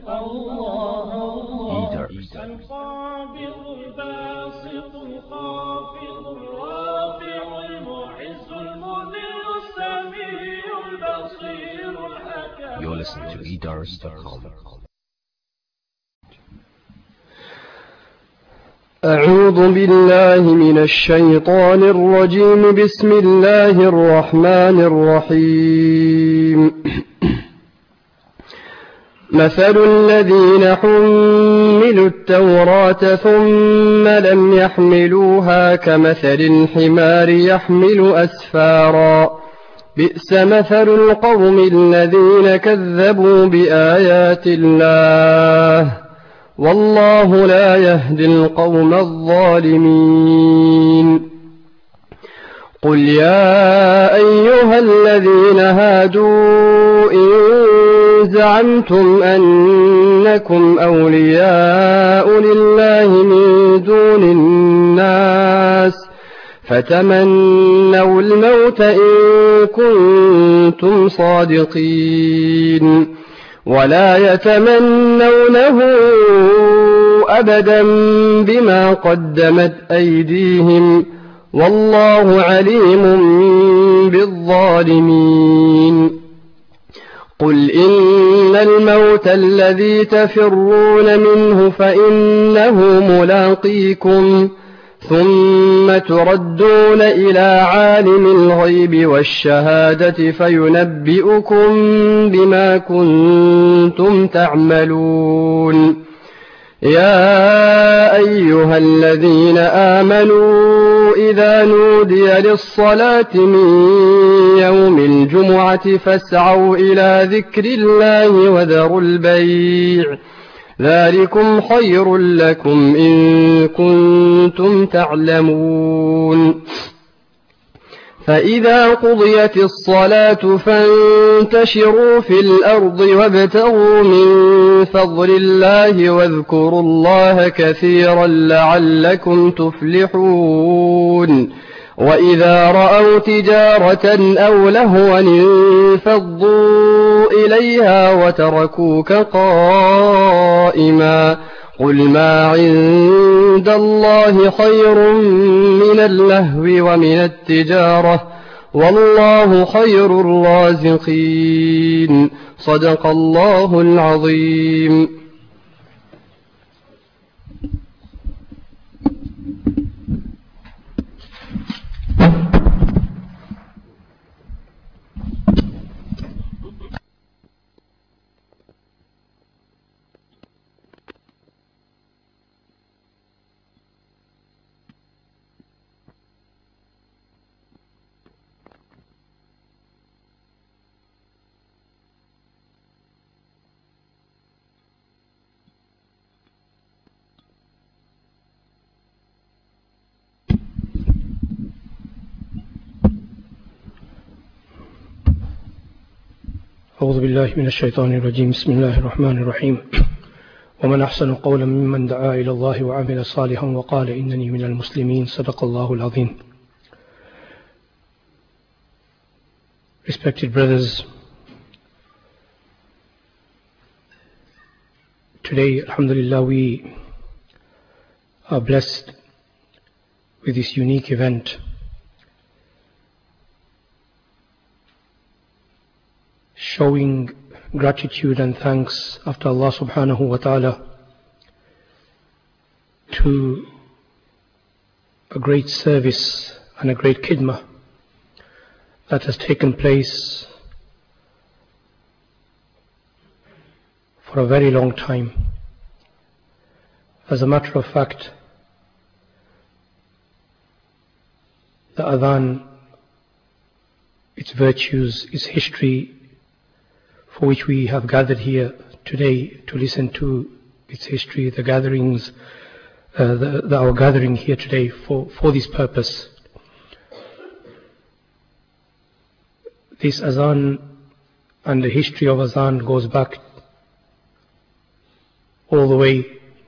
القابض الباسط الخافض الرافع المعز المذل السميع البصير الحكيم. You're listening to edars.com. أعوذ بالله من الشيطان الرجيم. بسم الله الرحمن الرحيم. مثل الذين حملوا التوراة ثم لم يحملوها كمثل الحمار يحمل أسفارا بئس مثل القوم الذين كذبوا بآيات الله والله لا يهدي القوم الظالمين. قل يا أيها الذين هادوا إن زعمتم أنكم أولياء لله من دون الناس فتمنوا الموت إن كنتم صادقين ولا يتمنونه أبدا بما قدمت أيديهم والله عليم بالظالمين. قل إن الموت الذي تفرون منه فإنه ملاقيكم ثم تردون إلى عالم الغيب والشهادة فينبئكم بما كنتم تعملون. يا أيها الذين آمنوا إذا نودي للصلاة من يوم الجمعة فاسعوا إلى ذكر الله وذروا البيع ذلكم خير لكم إن كنتم تعلمون. فإذا قضيت الصلاة فانتشروا في الأرض وابتغوا من فضل الله واذكروا الله كثيرا لعلكم تفلحون. وإذا رأوا تجارة أو لهوا انفضوا إليها وتركوك قائما قل ما عند الله خير من اللهو ومن التجارة والله خير الرازقين. صدق الله العظيم. أعوذ بالله من الشيطان الرجيم. بسم الله الرحمن الرحيم. ومن أحسن قولا ممن دعا إلى الله وعمل صالحا وقال إنني من المسلمين. صدق الله العظيم. Respected brothers, today, alhamdulillah, we are blessed with this unique event. Showing gratitude and thanks after Allah subhanahu wa ta'ala to a great service and a great khidmah that has taken place for a very long time. As a matter of fact, the adhan, its virtues, its history, for which we have gathered here today to listen to its history, the gatherings, our gathering here today for this purpose. This azan and the history of azan goes back all the way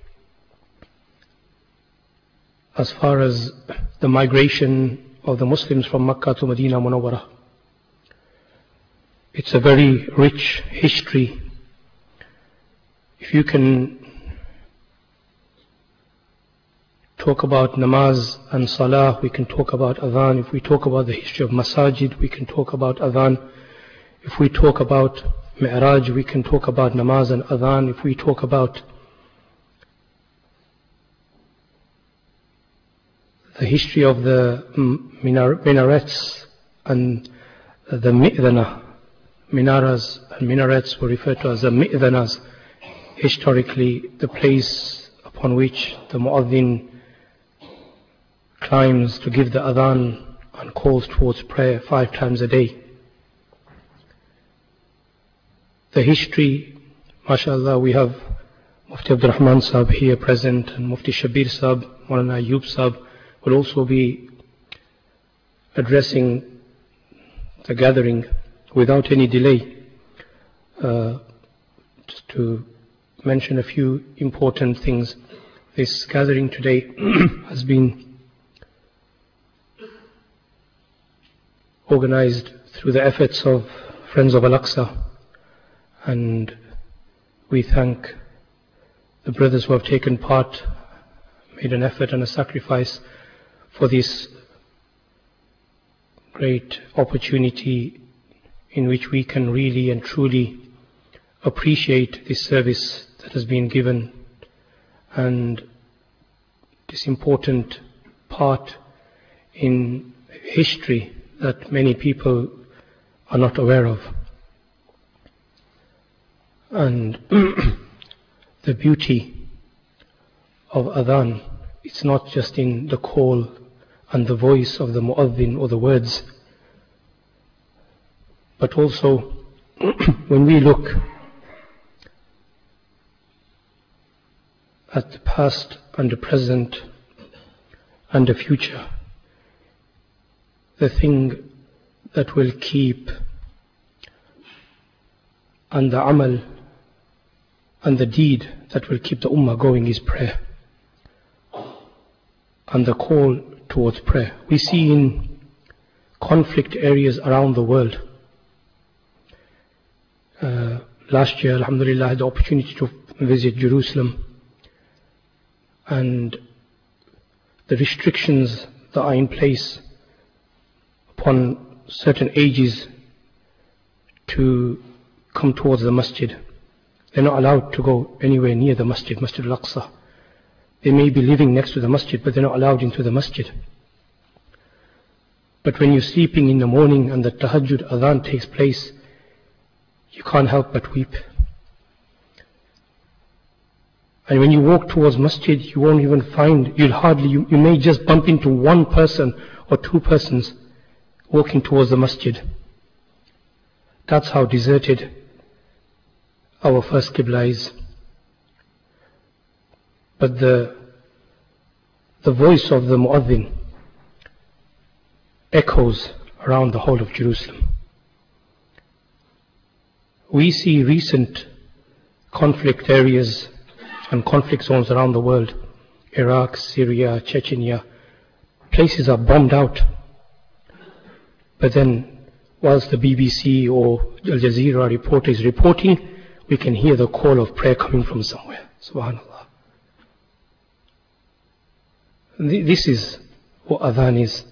as far as the migration of the Muslims from Makkah to Medina Munawwarah. It's a very rich history. If if you can talk about namaz and salah, we can talk about adhan. If we talk about the history of masajid, we can talk about adhan. If we talk about mi'raj, we can talk about namaz and adhan. If we talk about the history of the minarets and the mi'dhana, minaras and minarets were referred to as the mi'dhanas. Historically, the place upon which the mu'adhin climbs to give the adhan and calls towards prayer 5 times a day. The history, mashallah, we have Mufti Abdul Rahman Sahib here present, and Mufti Shabir Sahib, Maulana Ayub Sahib will also be addressing the gathering without any delay. Just to mention a few important things. This gathering today has been organized through the efforts of Friends of Al-Aqsa, and we thank the brothers who have taken part, made an effort and a sacrifice for this great opportunity in which we can really and truly appreciate this service that has been given and this important part in history that many people are not aware of. And the beauty of adhan, it's not just in the call and the voice of the mu'adhin or the words, but also when we look at the past and the present and the future, the thing that will keep and the amal and the deed that will keep the ummah going is prayer and the call towards prayer. We see in conflict areas around the world. Last year, alhamdulillah, I had the opportunity to visit Jerusalem, and the restrictions that are in place upon certain ages to come towards the masjid. They're not allowed to go anywhere near the masjid, Masjid al-Aqsa. They may be living next to the masjid, but they're not allowed into the masjid. But when you're sleeping in the morning and the tahajjud adhan takes place, you can't help but weep. And when you walk towards masjid, you won't even find, you may just bump into one person or 2 persons walking towards the masjid. That's how deserted our first Qibla is. But the voice of the mu'adhin echoes around the whole of Jerusalem. We see recent conflict areas and conflict zones around the world. Iraq, Syria, Chechnya. Places are bombed out. But then, whilst the BBC or Al Jazeera reporter is reporting, we can hear the call of prayer coming from somewhere. Subhanallah. This is what adhan is.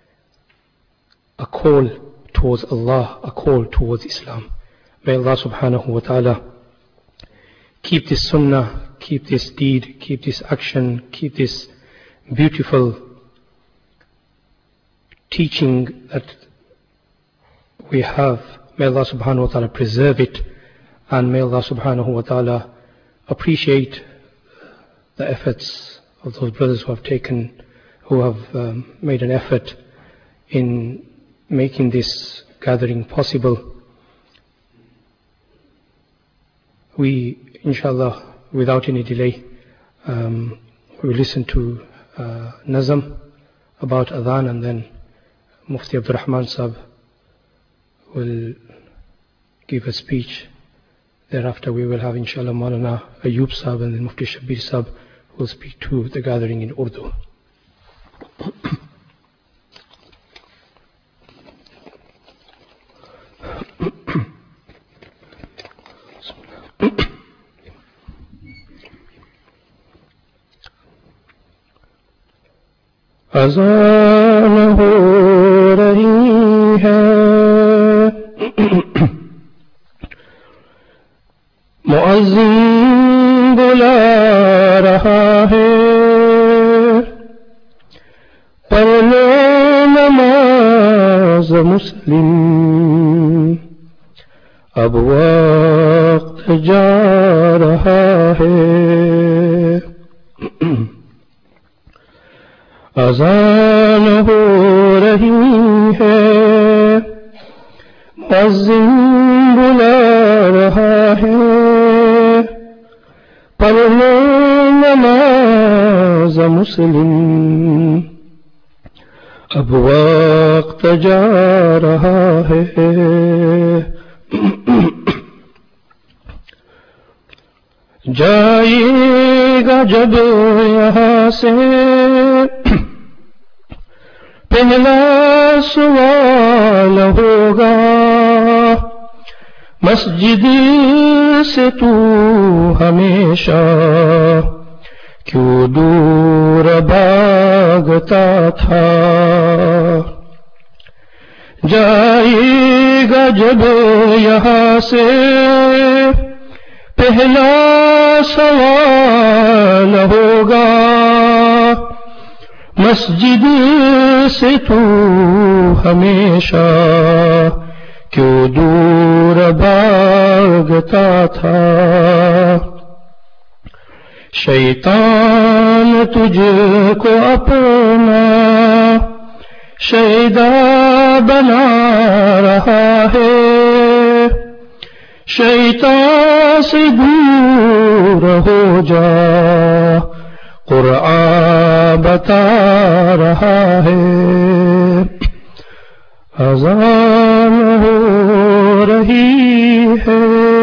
A call towards Allah, a call towards Islam. May Allah subhanahu wa ta'ala keep this sunnah, keep this deed, keep this action, keep this beautiful teaching that we have. May Allah subhanahu wa ta'ala preserve it, and may Allah subhanahu wa ta'ala appreciate the efforts of those brothers who have made an effort in making this gathering possible. We, inshallah, without any delay, we will listen to Nazam about adhan, and then Mufti Abdul Rahman Sahib will give a speech. Thereafter we will have, inshallah, Maulana Ayub Sahib and then Mufti Shabir Sahib will speak to the gathering in Urdu. اذان ہو رہی ہے، مؤذن بلا رہا ہے، پڑھ لو نماز مسلم، اب وقت جا رہا ہے۔ اذان ہو رہی ہے، مؤذن بلا رہا ہے، پڑھ لو نماز مسلم، اب وقت جا رہا ہے۔ جائے گا جب یہاں سے پہلا سوال ہوگا، مسجد سے تو ہمیشہ کیوں دور بھاگتا تھا؟ جائے گا جب یہاں سے پہلا سوال ہوگا، مسجد سے تو ہمیشہ کیوں دور بھاگتا تھا؟ شیطان تجھ کو اپنا شیدا بنا رہا ہے، شیطان سے دور ہو جا، قرآن بتا رہا ہے۔ اذان ہو رہی ہے،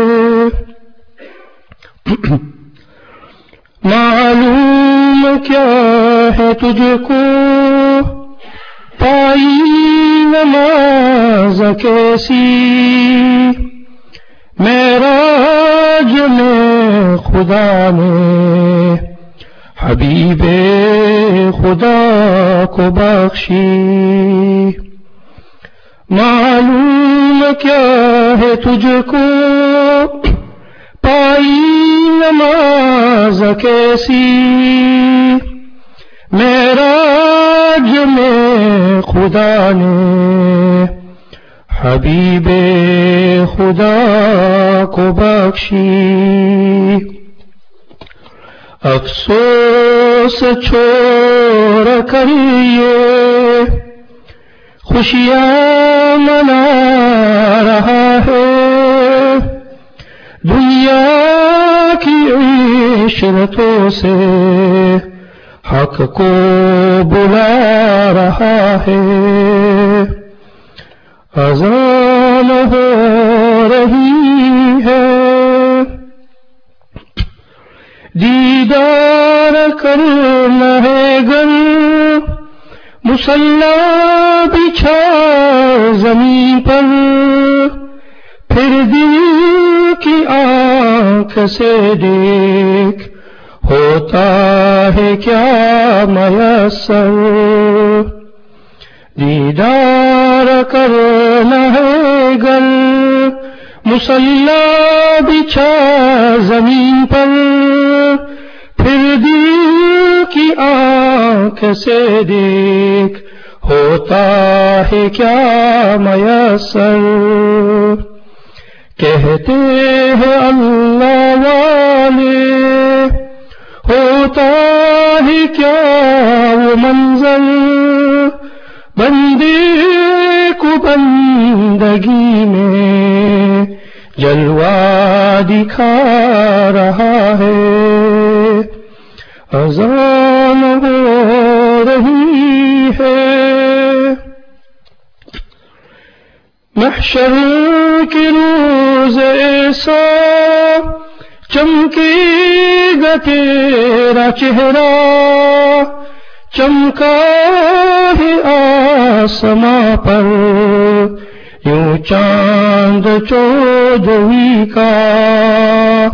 معلوم کیا ہے تجھ کو پائی نماز کیسی، معراج میں خدا نے حبیب خدا کو بخشی۔ معلوم کیا ہے تجھ کو پائی نماز کیسی، معراج میں خدا نے حبیب خدا کو بخشی۔ افسوس چھوڑ کر یہ خوشیاں منا رہا ہے، دنیا کی عشرتوں سے حق کو بلا رہا ہے۔ اذان ہو رہی ہے، دیدار کرنا ہے گر مصلی بچھا زمین پر، پھر دل کی آنکھ سے دیکھ ہوتا ہے کیا میسر۔ دیدار کرنا ہے گر مصلی بچھا زمین پر، پھر دل کی آنکھ سے دیکھ ہوتا ہے کیا میسر۔ کہتے ہیں اللہ والے ہوتا ہے کیا وہ منظر، بندے کو بندگی میں جلوہ دکھا رہا ہے۔ اذان ہو رہی ہے، محشر کے روز ایسا چمکے گا تیرا چہرہ، چمکا ہے آسماں پر یوں چاند چودھویں کا۔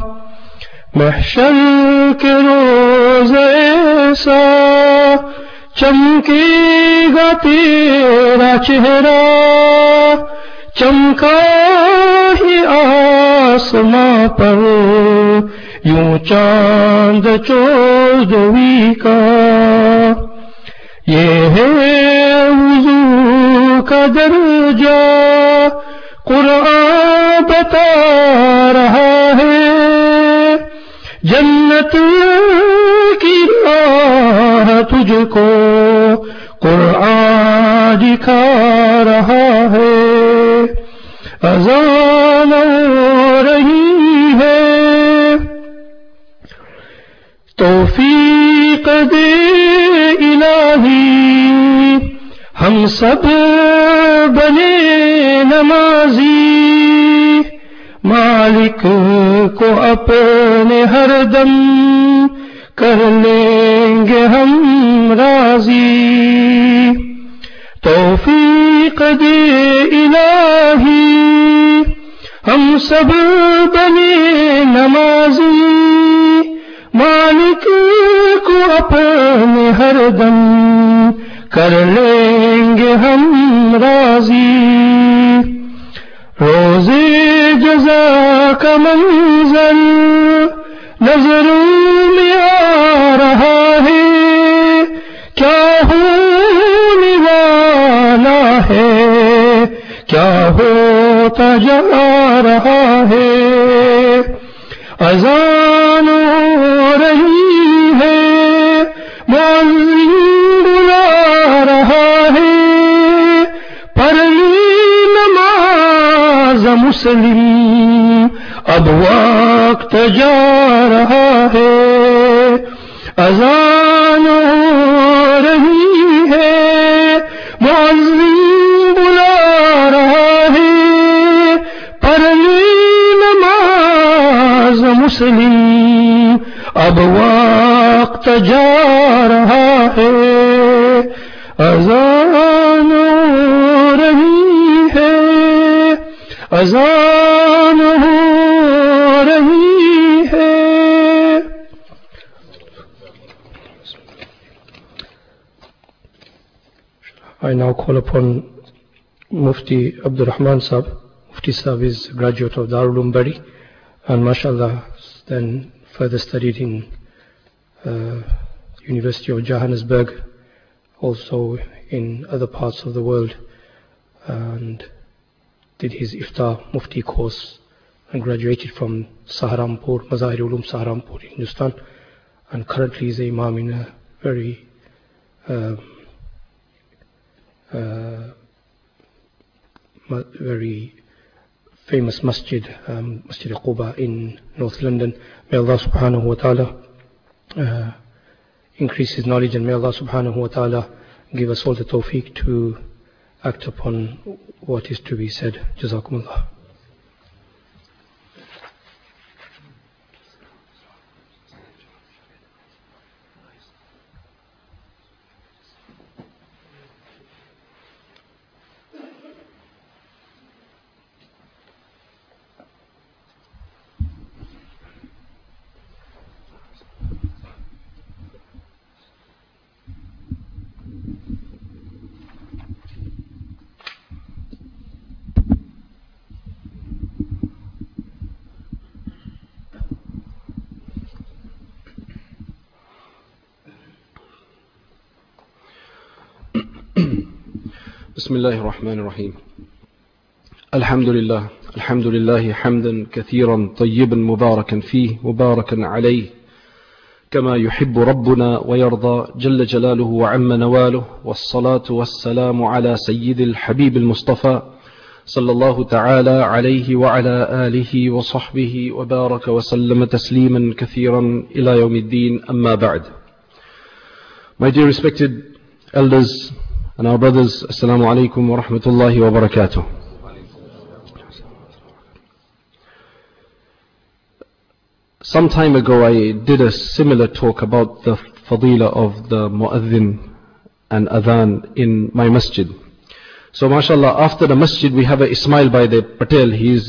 محشر کے روز ایسا چمکے گا تیرا چہرہ چمکا ہی آسماں پر یوں چاند چودھویں کا یہ ہے وضو کا درجہ قرآن بتا رہا ہے جنت کی راہ تجھ کو قرآن دکھا رہا ہے اذان ہو رہی ہے توفیق دے الہی ہم سب بنے نمازی مالک کو اپنے ہر دم کر لیں گے ہم راضی توفیق دے الہی ہم سب بنے نمازی مالک کو اپنے ہر دم کر لیں گے ہم راضی روزے جزا کا منظر نظروں میں آ رہا ہے کیا ہونے والا ہے کیا ہوتا جا رہا ہے اذان ہو رہی ہے مؤذن بلا رہا ہے پڑھنی نماز مسلم اب وقت جا رہا ہے اذان ہو رہی ہے مؤذن بلا رہا ہے پڑھنی نماز مسلم اب وقت جا رہا ہے اذان ہو رہی ہے اذان ہو رہی ہے I now call upon Mufti Abdul Rahman Sahab. Mufti Sahab is a graduate of Darul Uloom Bari and mashallah then further studied in University of Johannesburg, also in other parts of the world, and did his Ifta Mufti course and graduated from Saharanpur, Mazahir Uloom Saharanpur in Hindustan, and currently is Imam in a very very famous masjid, Masjid Quba in North London. May Allah subhanahu wa ta'ala increase his knowledge, and may Allah subhanahu wa ta'ala give us all the tawfiq to act upon what is to be said. Jazakumullah. بسم الله الرحمن الرحيم الحمد لله حمدا كثيرا طيبا مباركا فيه مباركا عليه كما يحب ربنا ويرضى جل جلاله وعم نواله والصلاة والسلام على سيد الحبيب المصطفى صلى الله تعالى عليه وعلى آله وصحبه وبارك وسلم تسليما كثيرا إلى يوم الدين أما بعد. My dear respected elders and our brothers, Assalamu alaikum wa rahmatullahi wa barakatuh. Some time ago I did a similar talk about the fadila of the mu'adhin and adhan in my masjid. So mashallah, after the masjid we have a Ismail by the Patel. He's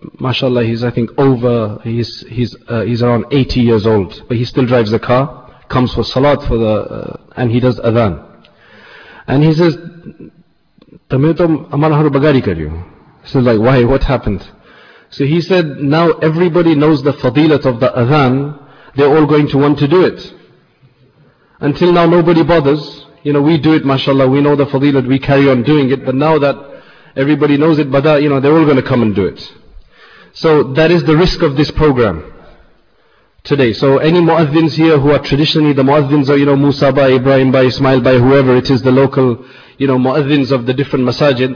mashallah, he's I think over, he's around 80 years old, but he still drives a car comes for salat and he does adhan. And he says, "Tame to amara har bagari karyo." He says, like, why? What happened? So he said, now everybody knows the fadilat of the adhan. They're all going to want to do it. Until now, nobody bothers. We do it, mashallah. We know the fadilat. We carry on doing it. But now that everybody knows it, they're all going to come and do it. So that is the risk of this program today. So any mu'adhins here who are traditionally the mu'adhins are, Musa Bhai, Ibrahim Bhai, Ismail Bhai, whoever it is, the local, mu'adhins of the different masajid.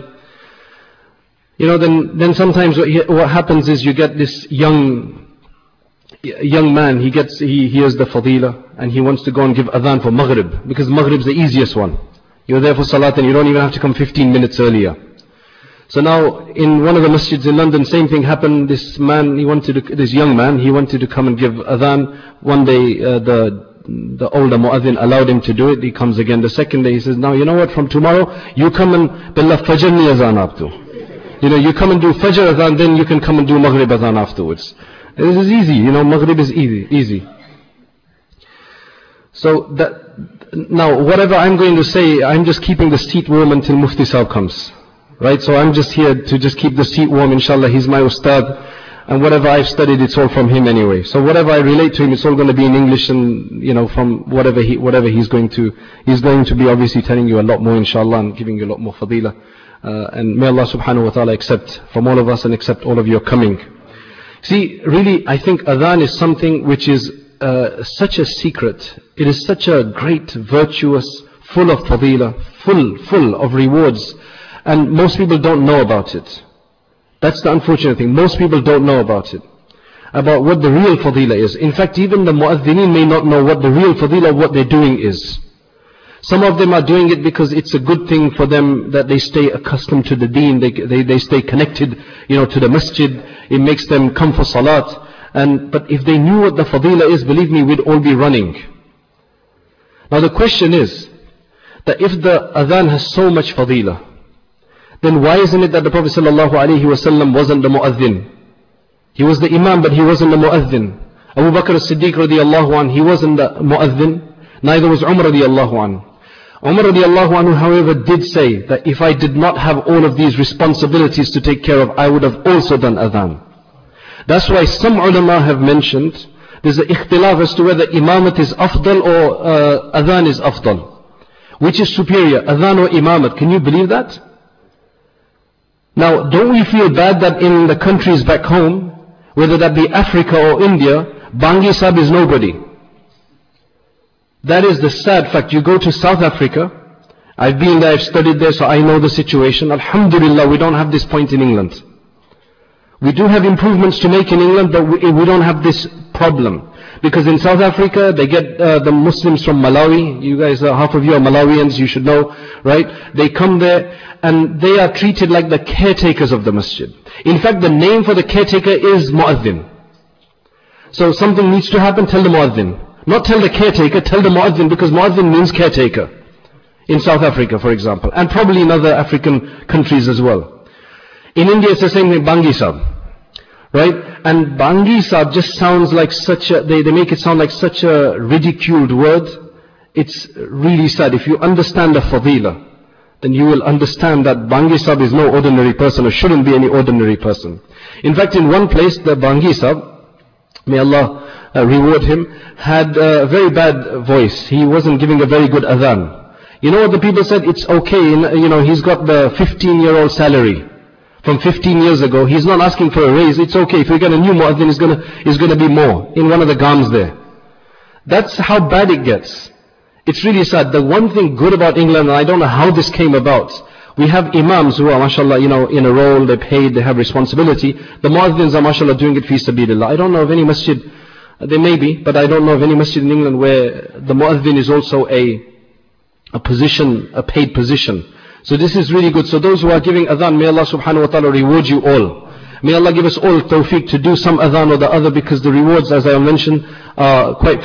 Then sometimes what happens is you get this young man, he hears the fadila and he wants to go and give adhan for Maghrib, because Maghrib's the easiest one. You're there for salat and you don't even have to come 15 minutes earlier. So now in one of the masjids in London, same thing happened. This young man, he wanted to come and give adhan. One day the older mu'adhin allowed him to do it. He comes again. The second day he says, now you know what, from tomorrow you come and billah fajr ni adhan aapto. You come and do fajr adhan, then you can come and do maghrib adhan afterwards. This is easy, maghrib is easy. So now whatever I'm going to say, I'm just keeping the seat warm until Mufti Sahib comes. Right, so I'm just here to just keep the seat warm, inshallah. He's my ustad, and whatever I've studied, it's all from him anyway. So whatever I relate to him, it's all going to be in English, and from whatever he's going to be obviously telling you a lot more, inshallah, and giving you a lot more fadila. And may Allah subhanahu wa ta'ala accept from all of us and accept all of your coming. See, really, I think adhan is something which is such a secret. It is such a great, virtuous, full of fadila, full of rewards. And most people don't know about it. That's the unfortunate thing. Most people don't know about it. About what the real fadila is. In fact, even the mu'adhineen may not know what the real fadila of what they're doing is. Some of them are doing it because it's a good thing for them that they stay accustomed to the deen. They stay connected, to the masjid. It makes them come for salat. But if they knew what the fadila is, believe me, we'd all be running. Now the question is, that if the adhan has so much fadila, then why isn't it that the Prophet ﷺ wasn't the mu'adhin? He was the imam, but he wasn't the mu'adhin. Abu Bakr as-Siddiq radiallahu anhu, he wasn't the mu'adhin. Neither was Umar radiallahu anhu. Umar radiallahu anhu, however, did say that if I did not have all of these responsibilities to take care of, I would have also done adhan. That's why some ulama have mentioned, there's an ikhtilaf as to whether imamat is afdal or adhan is afdal. Which is superior, adhan or imamat? Can you believe that? Now, don't we feel bad that in the countries back home, whether that be Africa or India, Bangi Sahib is nobody? That is the sad fact. You go to South Africa, I've been there, I've studied there, so I know the situation. Alhamdulillah, we don't have this point in England. We do have improvements to make in England, but we don't have this problem. Because in South Africa, they get the Muslims from Malawi. You guys, half of you are Malawians, you should know, right? They come there and they are treated like the caretakers of the masjid. In fact, the name for the caretaker is mu'adhin. So something needs to happen, tell the mu'adhin. Not tell the caretaker, tell the mu'adhin, because mu'adhin means caretaker. In South Africa, for example. And probably in other African countries as well. In India, it's the same thing, Bangi Sahib. Right? And Bangi Sahib just sounds like they make it sound like such a ridiculed word. It's really sad. If you understand the fadila, then you will understand that Bangi Sahib is no ordinary person, or shouldn't be any ordinary person. In fact, in one place, the Bangi Sahib, may Allah reward him, had a very bad voice. He wasn't giving a very good adhan. You know what the people said? It's okay, he's got the 15-year-old salary from 15 years ago. He's not asking for a raise. It's okay. If we get a new mu'adhin, it's going to be more in one of the gams there. That's how bad it gets. It's really sad. The one thing good about England, and I don't know how this came about, we have imams who are, mashallah, in a role, they're paid, they have responsibility. The mu'adhins are, mashallah, doing it fi sabilillah. I don't know of any masjid, there may be, but I don't know of any masjid in England where the mu'adhin is also a position, a paid position. So this is really good. So those who are giving adhan, may Allah subhanahu wa ta'ala reward you all. May Allah give us all tawfiq to do some adhan or the other, because the rewards, as I mentioned, are quite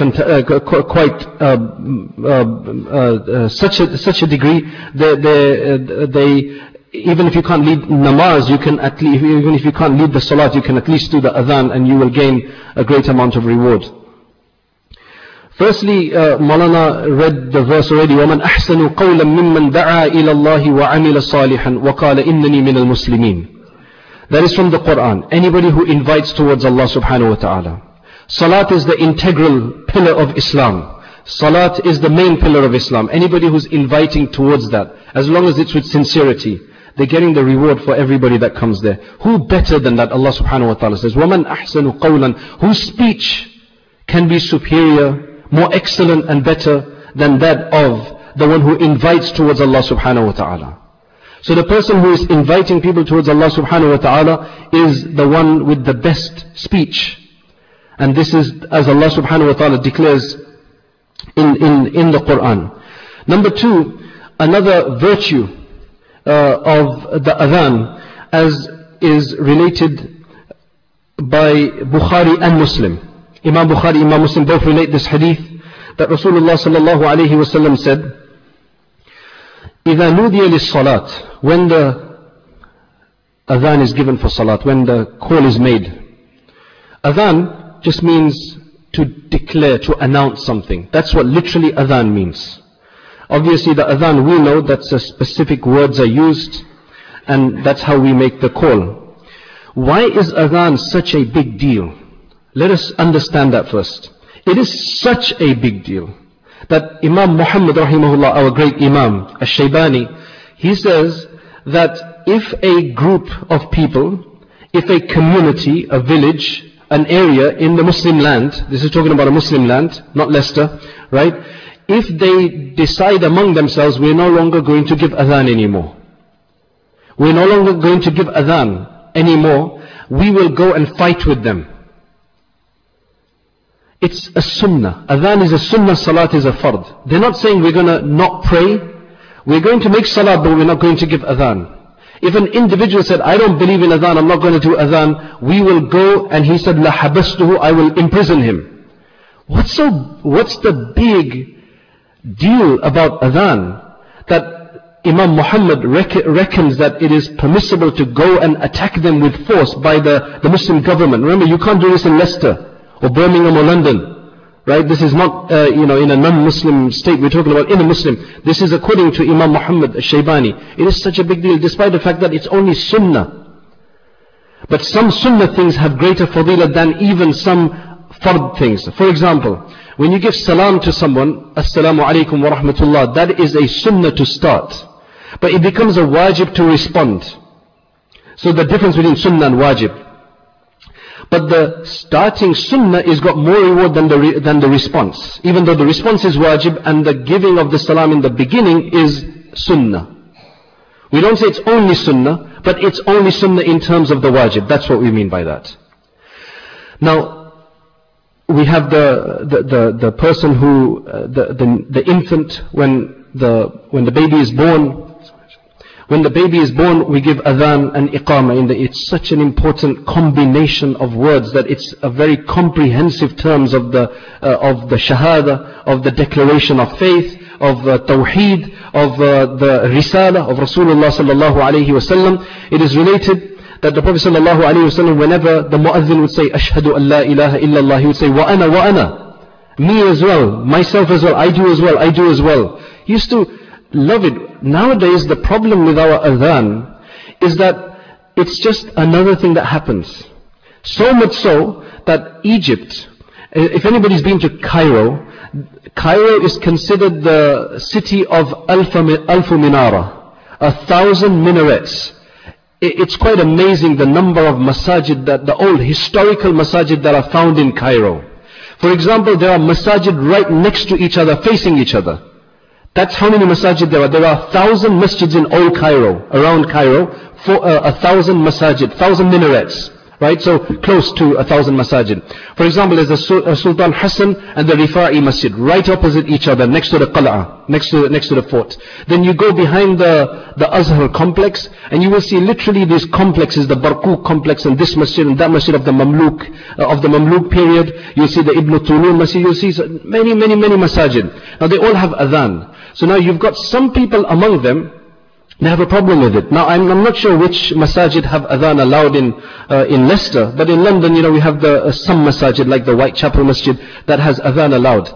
such a degree. They even if you can't lead namaz, you can at least, even if you can't lead the salat, you can at least do the adhan, and you will gain a great amount of reward. Firstly, Maulana read the verse already, وَمَنْ أَحْسَنُ قَوْلًا مِمَّنْ دَعَا إِلَى اللَّهِ وَعَمِلَ صَالِحًا وَقَالَ إِنَّنِي مِنَ الْمُسْلِمِينَ. That is from the Quran. Anybody who invites towards Allah subhanahu wa ta'ala. Salat is the integral pillar of Islam. Salat is the main pillar of Islam. Anybody who's inviting towards that, as long as it's with sincerity, they're getting the reward for everybody that comes there. Who better than that? Allah subhanahu wa ta'ala says, وَمَنْ أَحْسَنُ قَوْلًا. Whose speech can be superior, more excellent and better than that of the one who invites towards Allah subhanahu wa ta'ala. So the person who is inviting people towards Allah subhanahu wa ta'ala is the one with the best speech. And this is as Allah subhanahu wa ta'ala declares in the Quran. Number two, another virtue of the adhan, as is related by Bukhari and Muslim. Imam Bukhari, Imam Muslim both relate this hadith that Rasulullah sallallahu alayhi wa sallam said, إِذَا نُودِيَ لِلصَّلَاةِ. When the adhan is given for salat, when the call is made. Adhan just means to declare, to announce something. That's what literally adhan means. Obviously the adhan, we know that specific words are used, and that's how we make the call. Why is adhan such a big deal? Let us understand that first. It is such a big deal that Imam Muhammad rahimahullah, our great Imam, Ash-Shaybani, he says that if a group of people, if a community, a village, an area in the Muslim land, this is talking about a Muslim land, not Leicester, right? If they decide among themselves, we're no longer going to give adhan anymore. We're no longer going to give adhan anymore. We will go and fight with them. It's a sunnah. Adhan is a sunnah, salat is a fard. They're not saying we're going to not pray. We're going to make salat, but we're not going to give adhan. If an individual said, I don't believe in adhan, I'm not going to do adhan, we will go, and he said, لَحَبَسْتُهُ, I will imprison him. What's the big deal about adhan? That Imam Muhammad reckons that it is permissible to go and attack them with force by the Muslim government. Remember, you can't do this in Leicester or Birmingham or London, right? This is not, in a non-Muslim state. We're talking about in a Muslim. This is according to Imam Muhammad Shaybani. It is such a big deal, despite the fact that it's only sunnah. But some sunnah things have greater fadilah than even some fard things. For example, when you give salam to someone, assalamu alaikum wa rahmatullah, that is a sunnah to start. But it becomes a wajib to respond. So the difference between sunnah and wajib. But the starting sunnah is got more reward than the response. Even though the response is wajib and the giving of the salam in the beginning is sunnah. We don't say it's only sunnah, but it's only sunnah in terms of the wajib. That's what we mean by that. Now, we have the person who, the infant, when the baby is born. When the baby is born, we give adhan and iqamah. It's such an important combination of words that it's a very comprehensive terms of the shahada, of the declaration of faith, of tawheed, of the risala of Rasulullah sallallahu alayhi wasallam. It is related that the Prophet sallallahu alayhi wasallam, whenever the muazzin would say, Ashhadu an la ilaha illallah, he would say, wa ana, me as well, myself as well, I do as well, I do as well. He used to love it. Nowadays, the problem with our adhan is that it's just another thing that happens. So much so that Egypt, if anybody's been to Cairo, Cairo is considered the city of Alfu Minara, 1,000 minarets. It's quite amazing the number of masajid, the old historical masajid that are found in Cairo. For example, there are masajid right next to each other, facing each other. That's how many masajid there are. There are 1,000 masjids in all Cairo, around Cairo, 1,000 masajid, 1,000 minarets, right? So close to 1,000 masajid. For example, there's a Sultan Hassan and the Rifa'i Masjid, right opposite each other, next to the Qal'a, next to the fort. Then you go behind the Azhar complex, and you will see literally these complexes, the Barqoq complex, and this masjid and that masjid of the Mamluk period. You'll see the Ibn Tulun Masjid. You'll see many masajid. Now they all have adhan. So now you've got some people among them, they have a problem with it. Now I'm not sure which masajid have adhan allowed in Leicester, but in London, we have some masajid like the Whitechapel Masjid that has adhan allowed.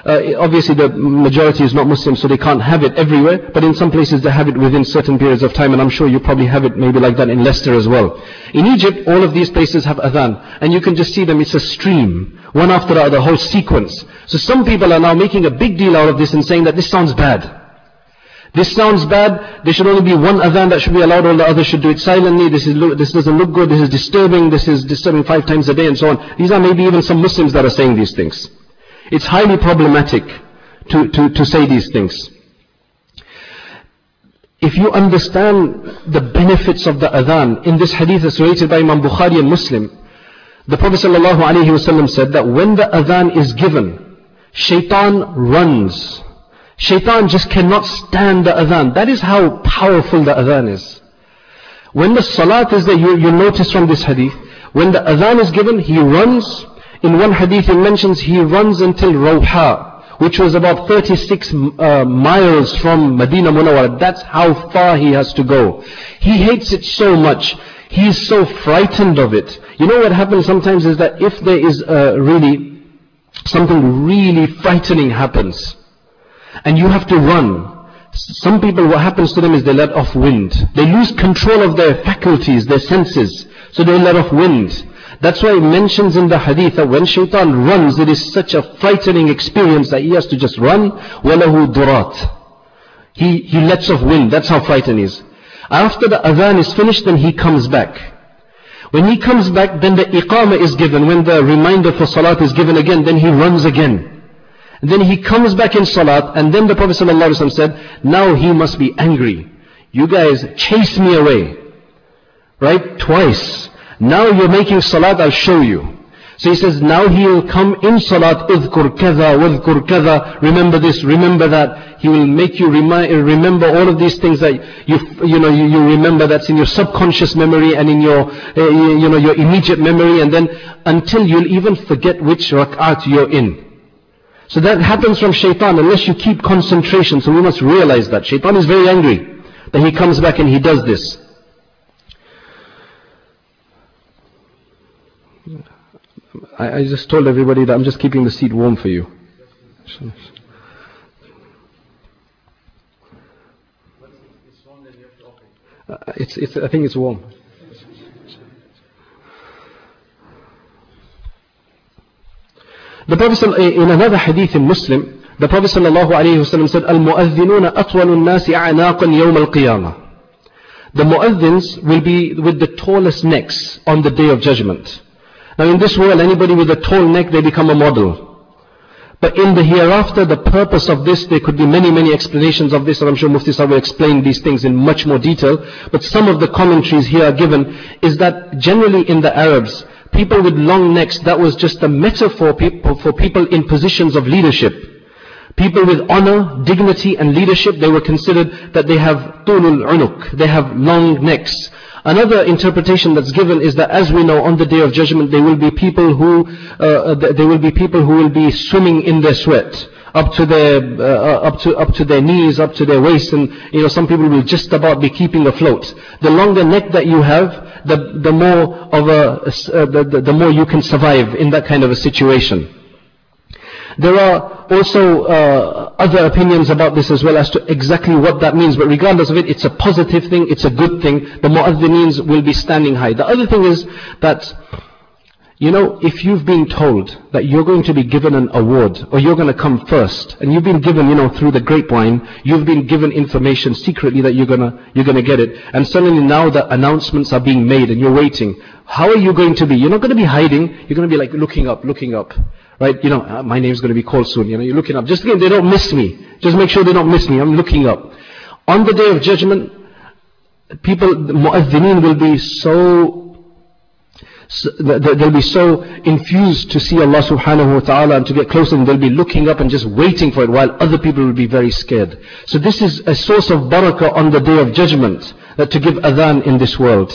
obviously the majority is not Muslim, so they can't have it everywhere, but in some places they have it within certain periods of time, and I'm sure you probably have it maybe like that in Leicester as well. In Egypt, all of these places have adhan, and you can just see them, it's a stream, one after the other, whole sequence. So some people are now making a big deal out of this and saying that this sounds bad. This sounds bad, there should only be one adhan that should be allowed, all the others should do it silently, this doesn't look good, this is disturbing 5 times a day, and so on. These are maybe even some Muslims that are saying these things. It's highly problematic to say these things. If you understand the benefits of the adhan, in this hadith that's related by Imam Bukhari and Muslim, the Prophet ﷺ said that when the adhan is given, shaitan runs. Shaitan just cannot stand the adhan. That is how powerful the adhan is. When the salat is there, you notice from this hadith, when the adhan is given, he runs. In one hadith it mentions he runs until Rawha, which was about 36 miles from Medina Munawwara. That's how far he has to go. He hates it so much. He is so frightened of it. You know what happens sometimes is that if there is really something really frightening happens, and you have to run, some people, what happens to them is they let off wind. They lose control of their faculties, their senses, so they let off wind. That's why it mentions in the hadith that when shaitan runs, it is such a frightening experience that he has to just run. وَلَهُ durat. He lets off wind. That's how frightened he is. After the adhan is finished, then he comes back. When he comes back, then the iqamah is given. When the reminder for salat is given again, then he runs again. And then he comes back in salat, and then the Prophet ﷺ said, now he must be angry. You guys chase me away. Right? Twice. Now you're making salat, I'll show you. So he says, now he'll come in salat, اذكر كذا واذكر كذا, remember this, remember that. He will make you remember all of these things that you remember, that's in your subconscious memory and in your your immediate memory, and then until you'll even forget which rak'at you're in. So that happens from shaitan unless you keep concentration. So we must realize that shaitan is very angry that he comes back and he does this. I just told everybody that I'm just keeping the seat warm for you. I think it's warm. The Prophet, in another hadith in Muslim, the Prophet ﷺ said, "Al-mu'adhdhinuna atwalu an-nasi a'naqan yawm al-qiyamah." The mu'adhdhins will be with the tallest necks on the day of judgment. Now in this world, anybody with a tall neck, they become a model. But in the hereafter, the purpose of this, there could be many, many explanations of this, and I'm sure Mufti Sahib will explain these things in much more detail. But some of the commentaries here are given, is that generally in the Arabs, people with long necks, that was just a metaphor for people in positions of leadership. People with honor, dignity and leadership, they were considered that they have tulul unuq, they have long necks. Another interpretation that's given is that, as we know, on the day of judgment, there will be people who will be swimming in their sweat, up to their knees, up to their waist, and some people will just about be keeping afloat. The longer neck that you have, the more you can survive in that kind of a situation. There are also other opinions about this as well as to exactly what that means, but regardless of it, it's a positive thing, it's a good thing. The mu'adhdhinins will be standing high. The other thing is that, if you've been told that you're going to be given an award, or you're going to come first, and you've been given, through the grapevine, you've been given information secretly that you're going to get it, and suddenly now the announcements are being made and you're waiting. How are you going to be? You're not going to be hiding, you're going to be like looking up. Right, my name's going to be called soon. You're looking up. Just again, they don't miss me. Just make sure they don't miss me. I'm looking up. On the day of judgment, the mu'adhdhineen will be they'll be so infused to see Allah subhanahu wa ta'ala and to get closer, and they'll be looking up and just waiting for it, while other people will be very scared. So this is a source of barakah on the day of judgment, that to give adhan in this world.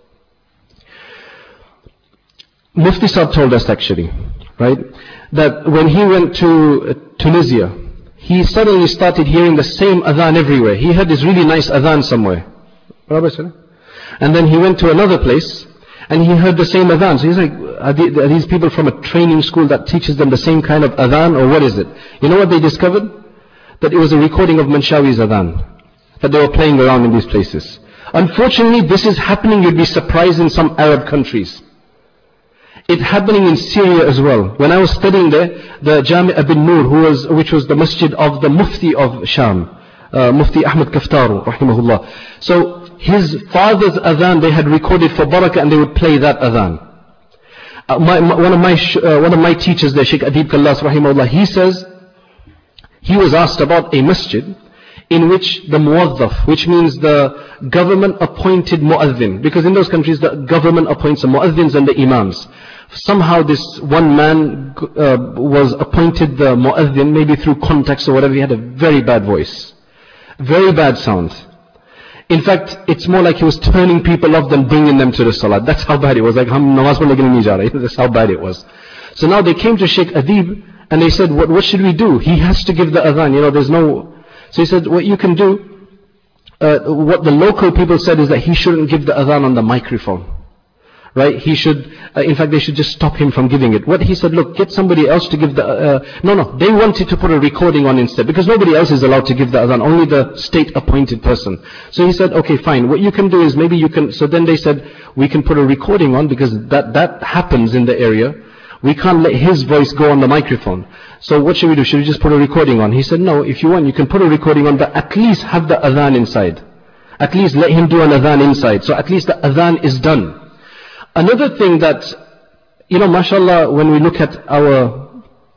Mufti Sahib told us actually, right, that when he went to Tunisia, he suddenly started hearing the same adhan everywhere. He had this really nice adhan somewhere. And then he went to another place, And he heard the same adhan. So he's like, are these people from a training school that teaches them the same kind of adhan, or what is it? You know what they discovered? That it was a recording of Manshawi's adhan that they were playing around in these places. Unfortunately, this is happening, you'd be surprised, in some Arab countries. It's happening in Syria as well. When I was studying there, the Jami' ibn Nur, which was the masjid of the Mufti of Sham, Mufti Ahmad Kaftaru, rahimahullah. So his father's adhan they had recorded for barakah, and they would play that adhan. One of my teachers there, Sheikh Adib Kallas, rahimahullah, he says, he was asked about a masjid in which the muwazzaf, which means the government appointed muazzin, because in those countries the government appoints the muazzins and the imams. Somehow this one man was appointed the muazzin, maybe through contacts or whatever. He had a very bad voice, very bad sound. In fact, it's more like he was turning people off than bringing them to the salat. That's how bad it was. Like, that's how bad it was. So now they came to Sheikh Adib and they said, what should we do? He has to give the adhan, there's no... So he said, what you can do, what the local people said is that he shouldn't give the adhan on the microphone. Right? He should, in fact, they should just stop him from giving it. What he said, look, get somebody else to give the, no, they wanted to put a recording on instead, because nobody else is allowed to give the adhan, only the state-appointed person. So he said, okay, fine, what you can do is maybe you can, so then they said, we can put a recording on, because that happens in the area. We can't let his voice go on the microphone. So what should we do? Should we just put a recording on? He said, no, if you want, you can put a recording on, but at least have the adhan inside. At least let him do an adhan inside. So at least the adhan is done. Another thing that, mashallah, when we look at our,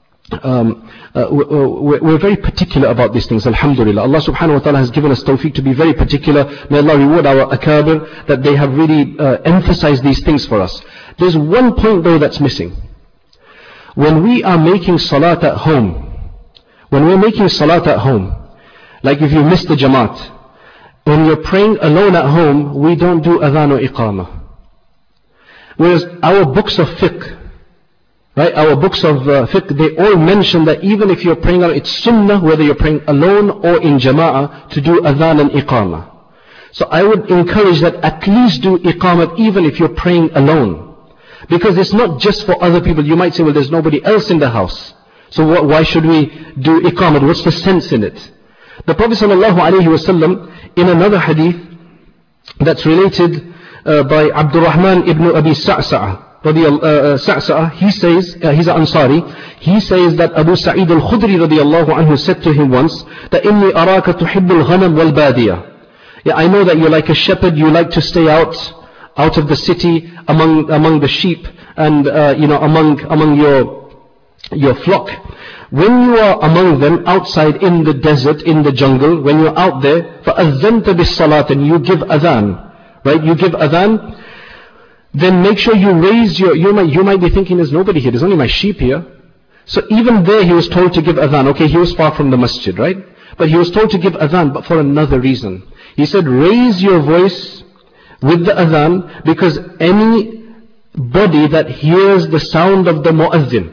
we're very particular about these things, alhamdulillah. Allah subhanahu wa ta'ala has given us tawfiq to be very particular. May Allah reward our akabir that they have really emphasized these things for us. There's one point though that's missing. When we are making salat at home, like if you miss the jamaat, when you're praying alone at home, we don't do adhan or iqamah. Whereas our books of fiqh, right, our books of fiqh, they all mention that even if you're praying alone, it's sunnah, whether you're praying alone or in jama'ah, to do adhan and iqamah. So I would encourage that at least do iqamah even if you're praying alone. Because it's not just for other people. You might say, well, there's nobody else in the house. So why should we do iqamah? What's the sense in it? The Prophet ﷺ, in another hadith that's related by Abdurrahman ibn Abi Sa'sa'a, he says, he's an Ansari, he says that Abu Sa'id al-Khudri radiyallahu anhu said to him once, that إِنِّي أَرَاكَ تُحِبُّ الْغَنَمْ وَالْبَادِيَةِ. Yeah, I know that you're like a shepherd, you like to stay out of the city, among the sheep, and among your flock. When you are among them, outside in the desert, in the jungle, when you're out there, فَأَذَّنْتَ بِالصَّلَاةِ, and you give adhan, right? You give adhan, then make sure you raise you might be thinking, there's nobody here, there's only my sheep here. So even there he was told to give adhan. Okay, he was far from the masjid, right? But he was told to give adhan, but for another reason. He said, raise your voice with the adhan, because anybody that hears the sound of the muazzin,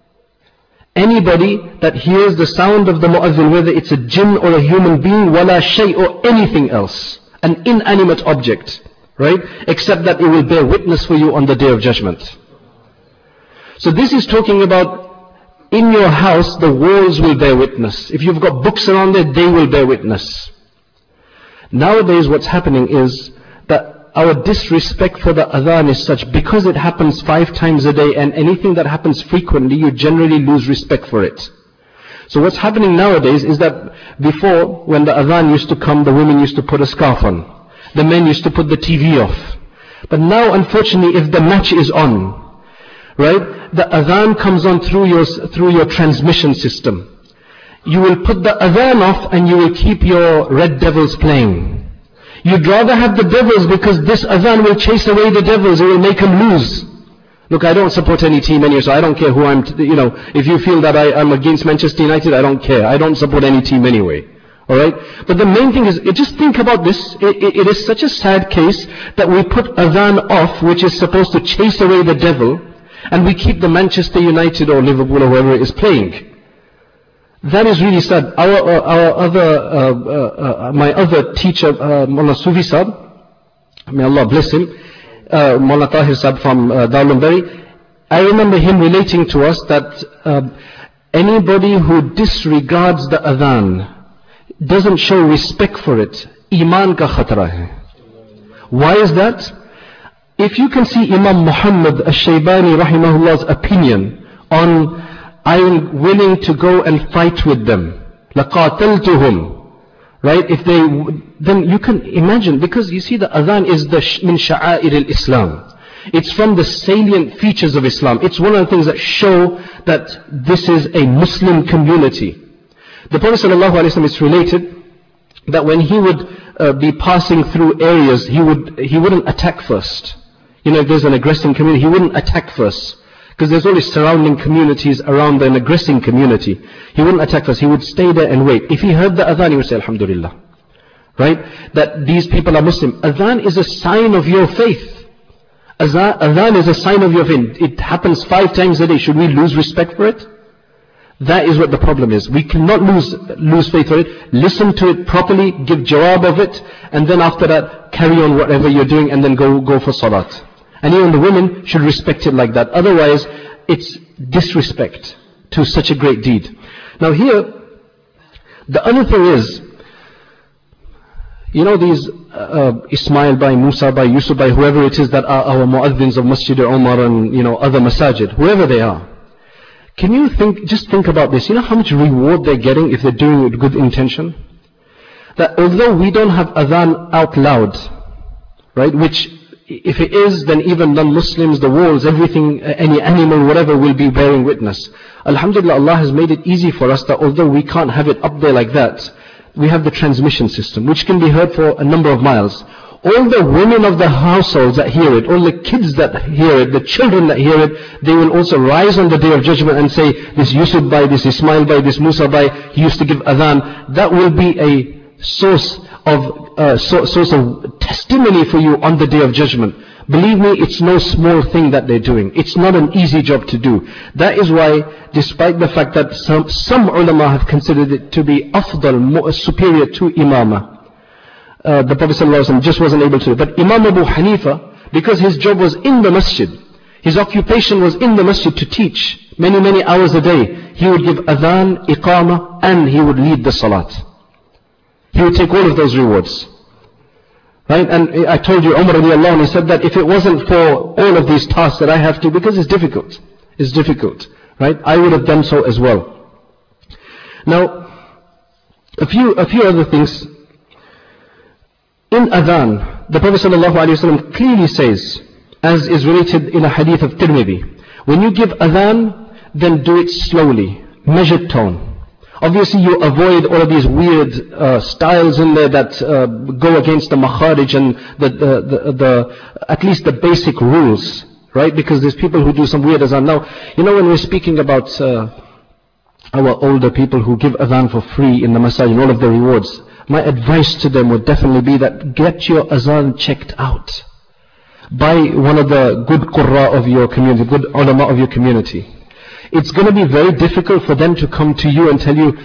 whether it's a jinn or a human being, wala shay, or anything else, an inanimate object, right? Except that it will bear witness for you on the day of judgment. So this is talking about in your house, the walls will bear witness. If you've got books around there, they will bear witness. Nowadays what's happening is that our disrespect for the adhan is such, because it happens 5 times a day, and anything that happens frequently, you generally lose respect for it. So what's happening nowadays is that before, when the adhan used to come, the women used to put a scarf on. The men used to put the TV off. But now, unfortunately, if the match is on, right, the adhan comes on through your transmission system. You will put the adhan off and you will keep your Red Devils playing. You'd rather have the devils, because this adhan will chase away the devils, it will make them lose. Look, I don't support any team anyway, so I don't care who if you feel that I'm against Manchester United, I don't care. I don't support any team anyway. Alright? But the main thing is, just think about this. It is such a sad case that we put adhan off, which is supposed to chase away the devil, and we keep the Manchester United or Liverpool or whoever is playing. That is really sad. My other teacher, Mullah Sufi Sahib, may Allah bless him, Maulana Tahir Sahib from Darul Bari, I remember him relating to us that anybody who disregards the adhan, doesn't show respect for it, iman ka khatra hai. Why is that? If you can see Imam Muhammad al-Shaybani rahimahullah's opinion on, I'm willing to go and fight with them, laqataltuhum, right? Then you can imagine, because you see the adhan is the min sha'air al-Islam. It's from the salient features of Islam. It's one of the things that show that this is a Muslim community. The Prophet ﷺ, it's related that when he would be passing through areas, he wouldn't attack first. You know, if there's an aggressing community, he wouldn't attack first. Because there's always surrounding communities around an aggressing community. He wouldn't attack first, he would stay there and wait. If he heard the adhan, he would say, Alhamdulillah. Right? That these people are Muslim. Adhan is a sign of your faith. Adhan is a sign of your faith. It happens 5 times a day. Should we lose respect for it? That is what the problem is. We cannot lose faith for it. Listen to it properly, give jawab of it, and then after that, carry on whatever you're doing, and then go for salat. And even the women should respect it like that. Otherwise, it's disrespect to such a great deed. Now here, the other thing is, you know these Ismail Bhai, Musa Bhai, Yusuf Bhai, whoever it is that are our mu'adhins of Masjid Umar and other masajid, whoever they are. Can you just think about this? You know how much reward they're getting if they're doing it with good intention? That although we don't have adhan out loud, right, which if it is, then even non-Muslims, the walls, everything, any animal, whatever, will be bearing witness. Alhamdulillah, Allah has made it easy for us that although we can't have it up there like that, we have the transmission system, which can be heard for a number of miles. All the women of the households that hear it, all the kids that hear it, the children that hear it, they will also rise on the Day of Judgment and say, this Yusuf Bhai, this Ismail Bhai, this Musa Bhai, he used to give adhan. That will be a source of testimony for you on the Day of Judgment. Believe me, it's no small thing that they're doing. It's not an easy job to do. That is why, despite the fact that some ulama have considered it to be afdal, superior to imamah, the Prophet ﷺ just wasn't able to. But Imam Abu Hanifa, because his job was in the masjid, his occupation was in the masjid to teach many hours a day, he would give adhan, iqamah, and he would lead the salat. He would take all of those rewards. Right? And I told you, Umar radiallahu anhu said that if it wasn't for all of these tasks that I have to, because it's difficult, right? I would have done so as well. Now, a few other things. In adhan, the Prophet ﷺ clearly says, as is related in a hadith of Tirmidhi, when you give adhan, then do it slowly, measured tone. Obviously you avoid all of these weird styles in there that go against the makharij and at least the basic rules, right? Because there's people who do some weird adhan. Now, when we're speaking about our older people who give adhan for free in the masajid and all of the rewards, my advice to them would definitely be that get your adhan checked out by one of the good qurra of your community, good ulama of your community. It's going to be very difficult for them to come to you and tell you,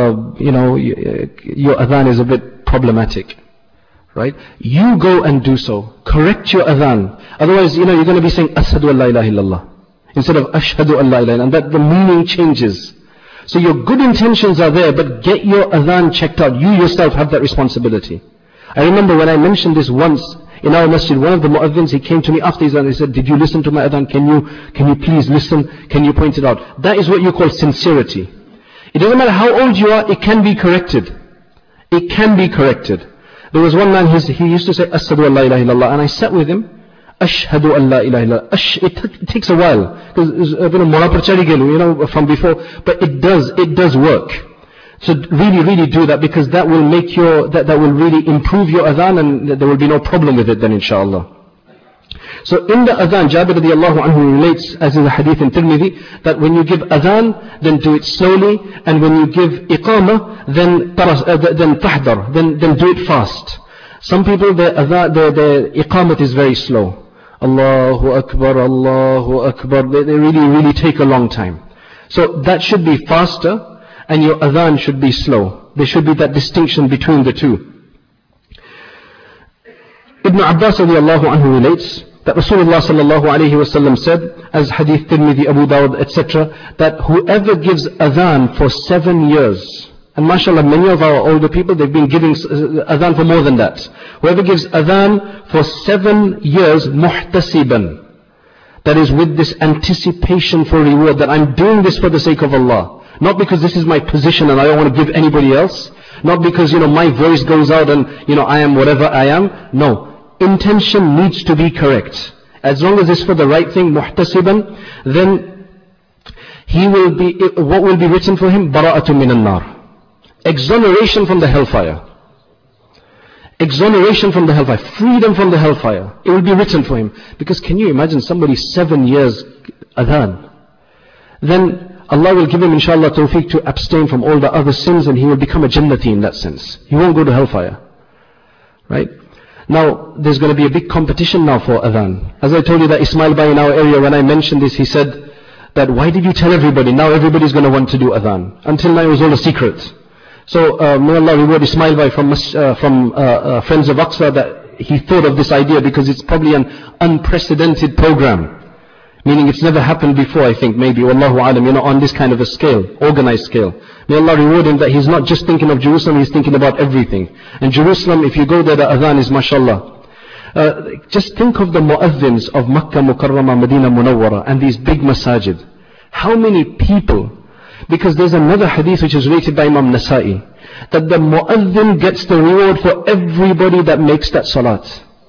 your adhan is a bit problematic, right? You go and do so. Correct your adhan. Otherwise, you're going to be saying, Ashhadu an la ilaha illallah, instead of Ashhadu an la ilaha illallah, and that the meaning changes. So your good intentions are there, but get your adhan checked out. You yourself have that responsibility. I remember when I mentioned this once in our masjid, one of the mu'adhins, he came to me after his adhan, he said, did you listen to my adhan? Can you please listen? Can you point it out? That is what you call sincerity. It doesn't matter how old you are, it can be corrected. It can be corrected. There was one man, he used to say, Ashhadu an la ilaha illallah, and I sat with him, Ashhadu an la ilaha illallah. It takes a while, because from before, but it does work. So really do that, because that will make that will really improve your adhan, and there will be no problem with it then, inshallah. So in the adhan, Jabir radiallahu anhu relates, as in the hadith in Tirmidhi, that when you give adhan, then do it slowly, and when you give iqamah, then tahdar, then do it fast. Some people, their iqamat is very slow. Allahu Akbar, Allahu Akbar. They really take a long time. So that should be faster, and your adhan should be slow. There should be that distinction between the two. Ibn Abbas radiallahu anhu relates that Rasulullah sallallahu alayhi wa sallam said, as Hadith Tirmidhi, Abu Dawud, etc., that whoever gives adhan for 7 years, and mashallah, many of our older people, they've been giving adhan for more than that. Whoever gives adhan for 7 years, muhtasiban, that is with this anticipation for reward, that I'm doing this for the sake of Allah. Not because this is my position and I don't want to give anybody else. Not because, my voice goes out and, I am whatever I am. No. Intention needs to be correct. As long as it's for the right thing, muhtasiban, then what will be written for him? Bara'atun minan nar. Exoneration from the hellfire. Exoneration from the hellfire. Freedom from the hellfire. It will be written for him. Because can you imagine somebody 7 years adhan? Then Allah will give him inshallah tawfiq to abstain from all the other sins, and he will become a jannati in that sense. He won't go to hellfire. Right? Now, there's going to be a big competition now for adhan. As I told you that Ismail Bhai in our area, when I mentioned this, he said that why did you tell everybody? Now everybody's going to want to do adhan. Until now it was all a secret. So may Allah reward Ismail Bhai from Friends of Aqsa that he thought of this idea, because it's probably an unprecedented program. Meaning it's never happened before, I think, maybe, wallahu alam, on this kind of a scale, organized scale. May Allah reward him that he's not just thinking of Jerusalem, he's thinking about everything. And Jerusalem, if you go there, the adhan is mashallah. Just think of the mu'adhins of Makkah Mukarramah, Medina Munawwara, and these big masajid. How many people, because there's another hadith which is rated by Imam Nasa'i, that the mu'adhin gets the reward for everybody that makes that salat.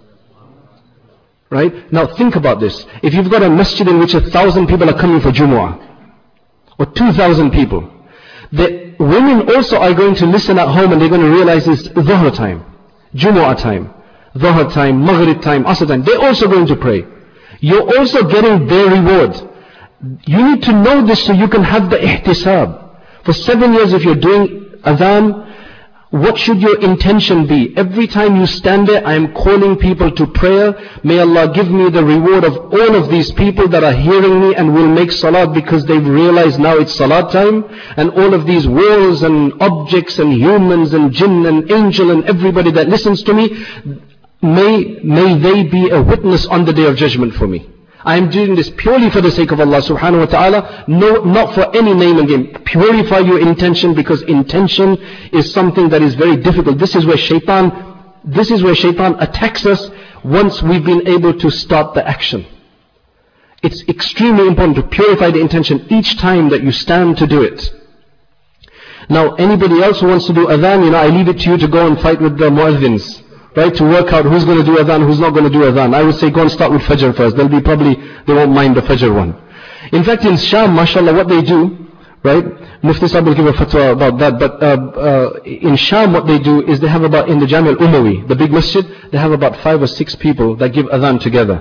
Right? Now think about this. If you've got a masjid in which 1,000 people are coming for Jumu'ah, or 2,000 people, the women also are going to listen at home, and they're going to realize it's Dhuhr time, Jumu'ah time, Dhuhr time, Maghrib time, Asr time. They're also going to pray. You're also getting their reward. You need to know this so you can have the ihtisab. For 7 years if you're doing adhan, what should your intention be? Every time you stand there, I am calling people to prayer. May Allah give me the reward of all of these people that are hearing me and will make salat because they've realized now it's salat time. And all of these walls and objects and humans and jinn and angel and everybody that listens to me, may they be a witness on the day of judgment for me. I am doing this purely for the sake of Allah subhanahu wa ta'ala, no, not for any name and game. Purify your intention, because intention is something that is very difficult. This is where shaitan attacks us once we've been able to start the action. It's extremely important to purify the intention each time that you stand to do it. Now, anybody else who wants to do adhan, I leave it to you to go and fight with the muadhins. Right, to work out who's going to do adhan, who's not going to do adhan. I would say go and start with Fajr first. They won't mind the Fajr one. In fact, in Sham, mashallah, what they do, right, Mufti Sahib will give a fatwa about that, but in Sham what they do is they have about, in the Jami al-Umawi, the big masjid, they have about 5 or 6 people that give adhan together.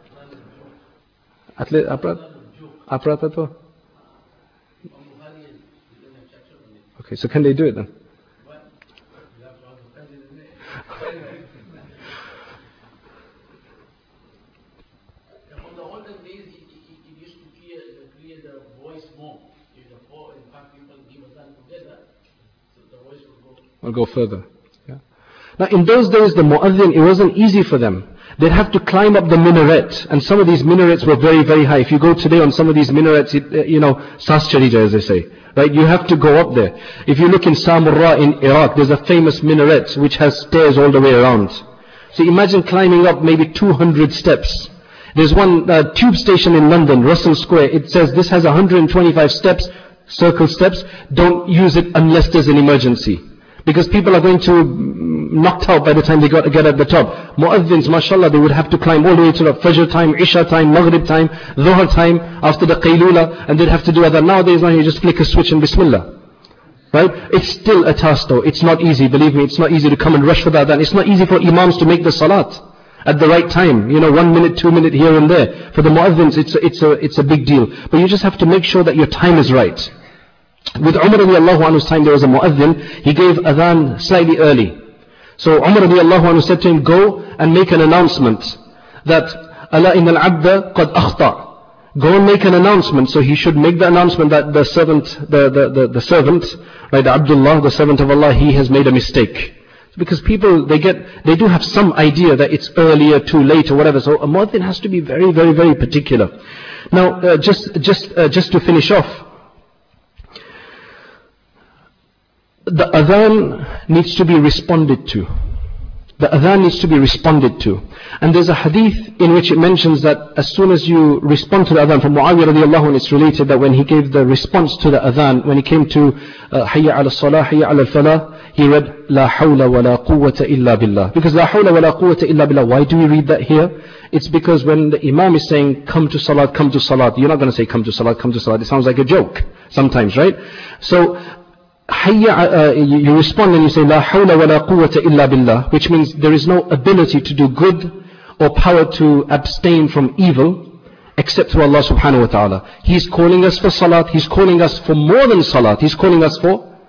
Okay, so can they do it then? I'll go further. Yeah. Now in those days the mu'adhin, it wasn't easy for them. They'd have to climb up the minaret, and some of these minarets were very, very high. If you go today on some of these minarets, Sas Charija as they say, right? You have to go up there. If you look in Samurra in Iraq, there's a famous minaret which has stairs all the way around. So imagine climbing up maybe 200 steps. There's one tube station in London, Russell Square. It says this has 125 steps, circle steps. Don't use it unless there's an emergency. Because people are going to knocked out by the time they get at the top. Mu'adhins, mashallah, they would have to climb all the way to the Fajr time, Isha time, Maghrib time, Dhuhr time, after the Qaylula, and they'd have to do that. Nowadays, now you just flick a switch and Bismillah. Right? It's still a task though. It's not easy, believe me. It's not easy to come and rush for that. It's not easy for imams to make the salat at the right time. 1 minute, 2 minutes here and there. For the mu'adhins, it's a big deal. But you just have to make sure that your time is right. With Umar radiallahu anhu's time, there was a mu'adhin. He gave adhan slightly early. So Umar radiallahu anhu said to him, go and make an announcement that Ala inna al-abda qad akhta. Go and make an announcement. So he should make the announcement that the servant, right, Abdullah, the servant of Allah, he has made a mistake. Because people, they do have some idea that it's earlier, too late, or whatever. So a muadhin has to be very, very, very particular. Now, just to finish off, the adhan needs to be responded to. The adhan needs to be responded to. And there's a hadith in which it mentions that as soon as you respond to the adhan, from Muawiyah radiallahu anhu, it's related that when he gave the response to the adhan, when he came to Hayya ala salah, Hayya ala falah, he read La hawla wa la quwwata illa billah. Because La hawla wa la quwwata illa billah, why do we read that here? It's because when the imam is saying come to salat, you're not going to say come to salat. It sounds like a joke sometimes, right? So you respond and you say La hawla wa la quwwata illa billah, which means there is no ability to do good or power to abstain from evil except through Allah subhanahu wa ta'ala. He's calling us for salat, He's calling us for more than salat, He is calling us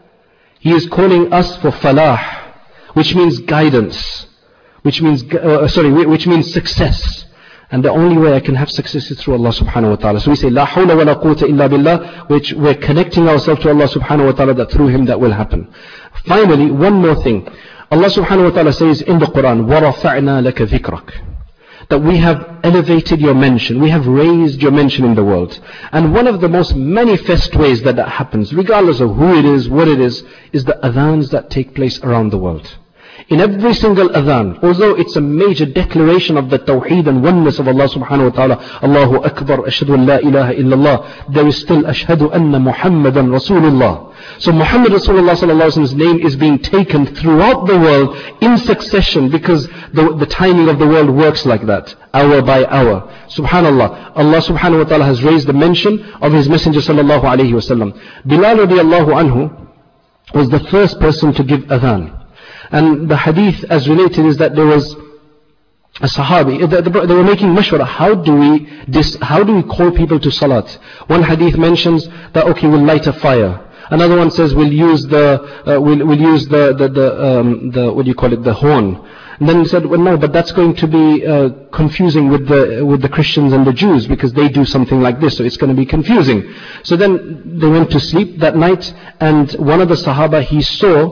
for falah, which means guidance, which means success. And the only way I can have success is through Allah subhanahu wa ta'ala. So we say, La hawla wa la quwwata illa billah, which we're connecting ourselves to Allah subhanahu wa ta'ala, that through Him that will happen. Finally, one more thing. Allah subhanahu wa ta'ala says in the Quran, وَرَفَعْنَا لَكَ ذِكْرَكَ, that we have elevated your mention, we have raised your mention in the world. And one of the most manifest ways that happens, regardless of who it is, what it is the adhans that take place around the world. In every single adhan, although it's a major declaration of the tawheed and oneness of Allah subhanahu wa ta'ala, Allahu Akbar, ashhadu an la ilaha illallah, there is still ashhadu anna Muhammadan Rasulullah. So Muhammad Rasulullah sallallahu alaihi wasallam's name is being taken throughout the world in succession, because the timing of the world works like that, hour by hour. Subhanallah, Allah subhanahu wa ta'ala has raised the mention of His Messenger sallallahu alaihi wasallam. Bilal radiallahu anhu was the first person to give adhan. And the hadith as related is that there was a sahabi, they were making mashwara, how do we call people to salat? One hadith mentions that, okay, we'll light a fire. Another one says we'll use the horn. And then he said, well, no, but that's going to be confusing with the Christians and the Jews, because they do something like this, so it's going to be confusing. So then they went to sleep that night, and one of the Sahaba, he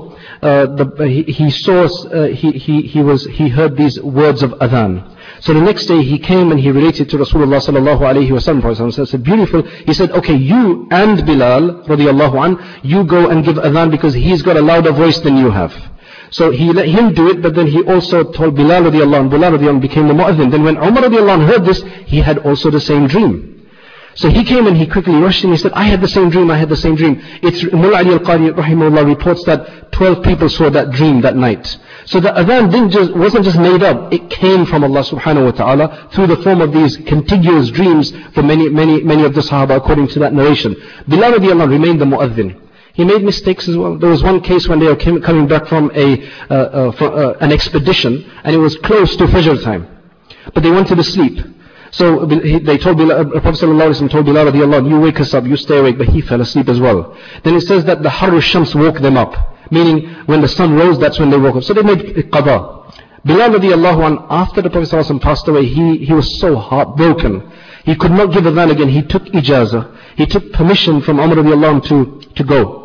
heard these words of adhan. So the next day he came and he related to Rasulullah sallallahu alayhi wa sallam. So it's beautiful. He said, okay, you and Bilal radiallahu an, you go and give adhan, because he's got a louder voice than you have. So he let him do it, but then he also told Bilal radiallahu an. Bilal radiallahu an became the mu'adhin. Then when Umar radiallahu an heard this, he had also the same dream. So he came and he quickly rushed in. He said, I had the same dream. It's Mullah Ali al-Qari rahimahullah reports that 12 people saw that dream that night. So the adhan wasn't just made up. It came from Allah subhanahu wa ta'ala through the form of these contiguous dreams for many of the Sahaba, according to that narration. Bilal radiallahu anh remained the mu'adhin. He made mistakes as well. There was one case when they were coming back from an expedition, and it was close to Fajr time, but they wanted to sleep. So they told Bilal, Prophet ﷺ told Bilal radiallahu anh, you wake us up, you stay awake, but he fell asleep as well. Then it says that the Harru Shams woke them up, meaning when the sun rose, that's when they woke up. So they made qada. Bilal radiallahu anh, after the Prophet ﷺ passed away, he was so heartbroken. He could not give adhan again. He took ijazah. He took permission from Umar radiallahu anh to go.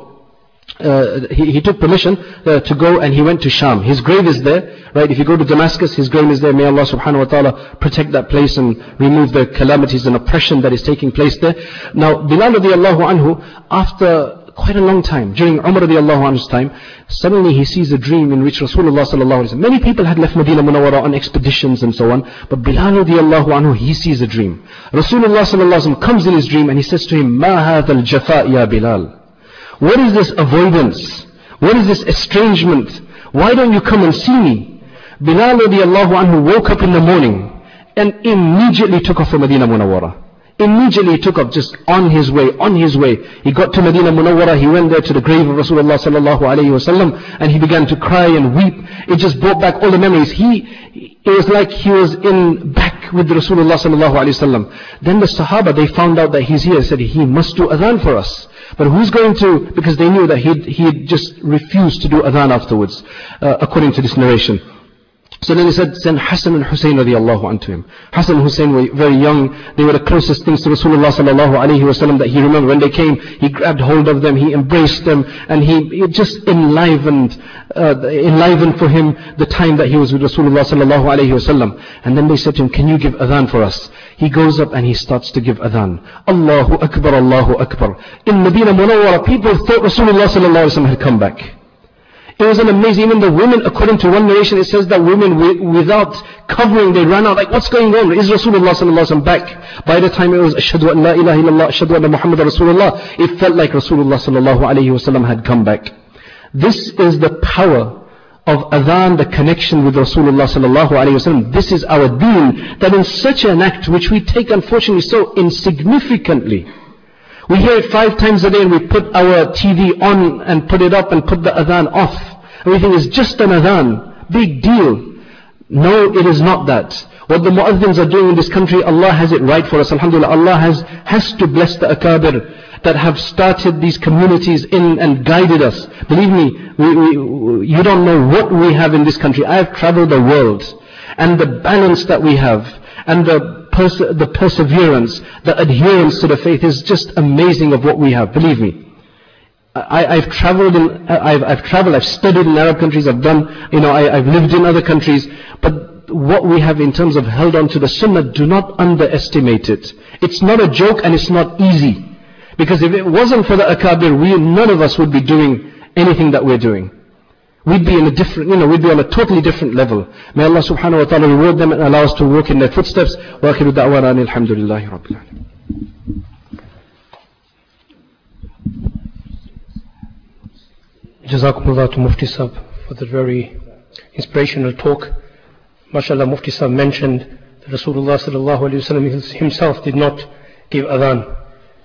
He took permission to go, and he went to Sham. His grave is there, right? If you go to Damascus, his grave is there. May Allah subhanahu wa ta'ala protect that place and remove the calamities and oppression that is taking place there. Now, Bilal radiallahu anhu, after quite a long time, during Umar radiallahu anhu's time, suddenly he sees a dream in which Rasulullah sallallahu alaihi wasallam, many people had left Medina Munawwara on expeditions and so on, but Bilal radiallahu anhu, he sees a dream. Rasulullah sallallahu alaihi wasallam comes in his dream and he says to him, Ma hadha al-jafa ya Bilal? What is this avoidance? What is this estrangement? Why don't you come and see me? Bilal radiallahu anhu woke up in the morning and immediately took off for Medina Munawwara. Immediately he took off, just on his way. He got to Medina Munawwara, he went there to the grave of Rasulullah sallallahu alayhi wasallam, and he began to cry and weep. It just brought back all the memories. It was like he was back with Rasulullah sallallahu alayhi wasallam. Then the Sahaba, they found out that he's here. They said, he must do adhan for us. But who's going to, because they knew that he had just refused to do adhan afterwards, according to this narration. So then he said, send Hassan and Hussein radiallahu anhu to him. Hassan and Hussein were very young. They were the closest things to Rasulullah sallallahu alayhi wa sallam that he remembered. When they came, he grabbed hold of them, he embraced them, and he just enlivened for him the time that he was with Rasulullah sallallahu alayhi wa sallam. And then they said to him, can you give adhan for us? He goes up and he starts to give adhan. Allahu Akbar, Allahu Akbar. In Medina Munawwara, people thought Rasulullah sallallahu alayhi wa sallam had come back. It was an amazing, even the women, according to one narration, it says that women without covering, they ran out, like, what's going on? Is Rasulullah sallallahu alaihi wasallam back? By the time it was, Ashhadu an la ilaha illallah, Ashhadu anna Muhammad Rasulullah, it felt like Rasulullah sallallahu alaihi wasallam had come back. This is the power of adhan, the connection with Rasulullah sallallahu alaihi wasallam. This is our deen, that in such an act, which we take unfortunately so insignificantly, we hear it 5 times a day and we put our TV on and put it up and put the adhan off. Everything is just an adhan. Big deal. No, it is not that. What the muazzins are doing in this country, Allah has it right for us. Alhamdulillah, Allah has to bless the akabir that have started these communities in and guided us. Believe me, you don't know what we have in this country. I have traveled the world, and the balance that we have, and the perseverance, the adherence to the faith is just amazing of what we have. Believe me. I've traveled, I've studied in Arab countries, I've lived in other countries, but what we have in terms of held on to the sunnah, do not underestimate it. It's not a joke and it's not easy. Because if it wasn't for the akabir, none of us would be doing anything that we're doing. We'd be in a different, we'd be on a totally different level. May Allah subhanahu wa ta'ala reward them and allow us to walk in their footsteps. Wa akhiru da'wana alhamdulillahi rabbil alamin. Jazakumullah to Mufti Sahib for the very inspirational talk. MashaAllah, Mufti Sahib mentioned that Rasulullah sallallahu alayhi wa sallam himself did not give adhan.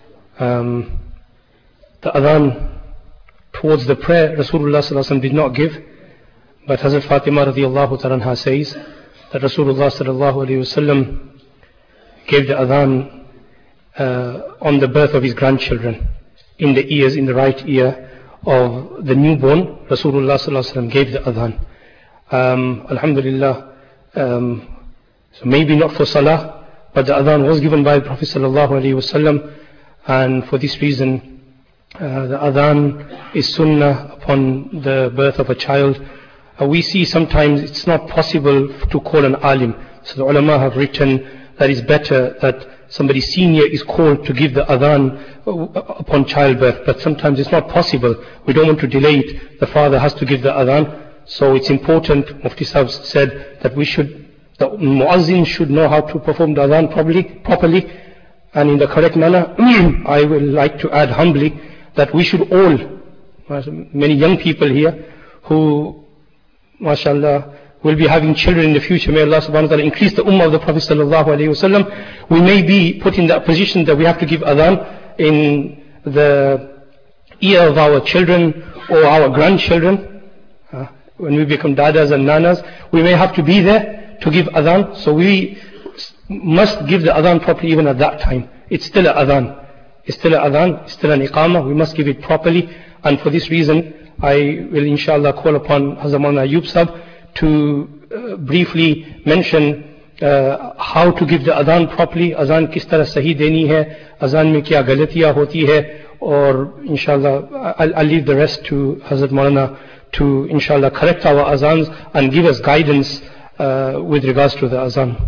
The adhan towards the prayer, Rasulullah sallallahu alayhi wa sallam did not give. But Hazrat Fatima radiallahu ta'ala says that Rasulullah sallallahu alayhi wa sallam gave the adhan on the birth of his grandchildren. In the right ear of the newborn, Rasulullah sallallahu alaihi wasallam gave the adhan. Alhamdulillah, so maybe not for salah, but the adhan was given by the Prophet sallallahu alaihi wasallam, and for this reason, the adhan is sunnah upon the birth of a child. We see sometimes it's not possible to call an alim, so the ulama have written that it's better that somebody senior is called to give the adhan upon childbirth, but sometimes it's not possible. We don't want to delay it. The father has to give the adhan. So it's important, Mufti Sahib said, that the muazzin should know how to perform the adhan properly and in the correct manner. I would like to add humbly that we should all, many young people here who, mashallah, will be having children in the future. May Allah subhanahu wa ta'ala increase the ummah of the Prophet sallallahu alayhi wa sallam. We may be put in that position that we have to give adhan in the ear of our children or our grandchildren. When we become dadas and nanas, we may have to be there to give adhan. So we must give the adhan properly even at that time. It's still an adhan. It's still an adhan. It's still an iqamah. We must give it properly. And for this reason, I will inshallah call upon Hazrat Maulana Ayub Sahib to briefly mention how to give the adhan properly. Adhan kis tarah sahi deni hai, adhan mein kya galatiyan hoti hai, or inshallah I'll leave the rest to Hazrat Maulana to inshallah correct our azans and give us guidance with regards to the azan.